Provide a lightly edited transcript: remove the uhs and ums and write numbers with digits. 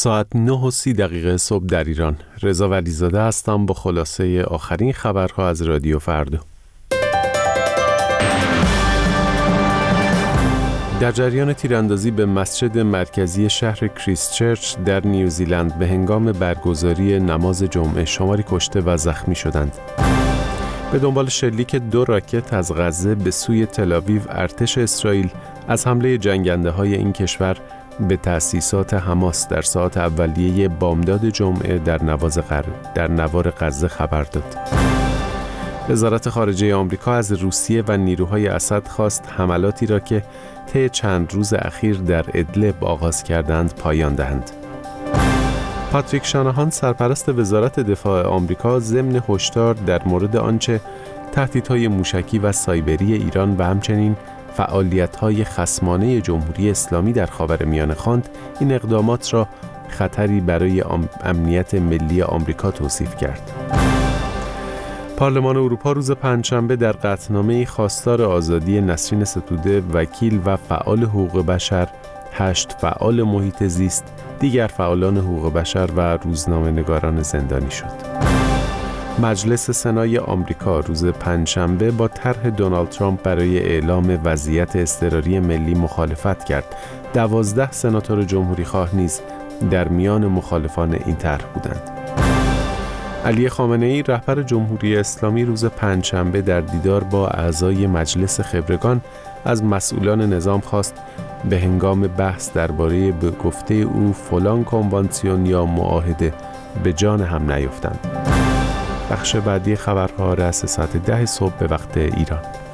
ساعت 9:30 صبح در ایران. رضا ولیزاده هستم با خلاصه آخرین خبرها از رادیو فردا. در جریان تیراندازی به مسجد مرکزی شهر کریستچرچ در نیوزیلند به هنگام برگزاری نماز جمعه شماری کشته و زخمی شدند. به دنبال شلیک 2 راکت از غزه به سوی تل‌آویو، ارتش اسرائیل از حمله جنگنده‌های این کشور به تأسیسات حماس در ساعات اولیه بامداد جمعه در نوار غزه خبر داد. وزارت خارجه آمریکا از روسیه و نیروهای اسد خواست حملاتی را که طی چند روز اخیر در ادلب آغاز کردند پایان دهند. پاتریک شاناهان، سرپرست وزارت دفاع آمریکا، ضمن هشدار در مورد آنچه تهدیدهای موشکی و سایبری ایران و همچنین فعالیت‌های خصمانه جمهوری اسلامی در خاورمیانه خواند، این اقدامات را خطری برای امنیت ملی آمریکا توصیف کرد. پارلمان اروپا روز پنجشنبه در قطعنامه‌ای خواستار آزادی نسرین ستوده، وکیل و فعال حقوق بشر، 8 فعال محیط زیست، دیگر فعالان حقوق بشر و روزنامه‌نگاران زندانی شد. مجلس سنای آمریکا روز پنجشنبه با طرح دونالد ترامپ برای اعلام وضعیت اضطراری ملی مخالفت کرد. 12 سناتور جمهوری خواه نیز در میان مخالفان این طرح بودند. علی خامنه‌ای، رهبر جمهوری اسلامی، روز پنجشنبه در دیدار با اعضای مجلس خبرگان از مسئولان نظام خواست به هنگام بحث درباره به گفته او فلان کنوانسیون یا معاهده به جان هم نیفتند. بخش بعدی خبرها رأس ساعت 10 صبح به وقت ایران.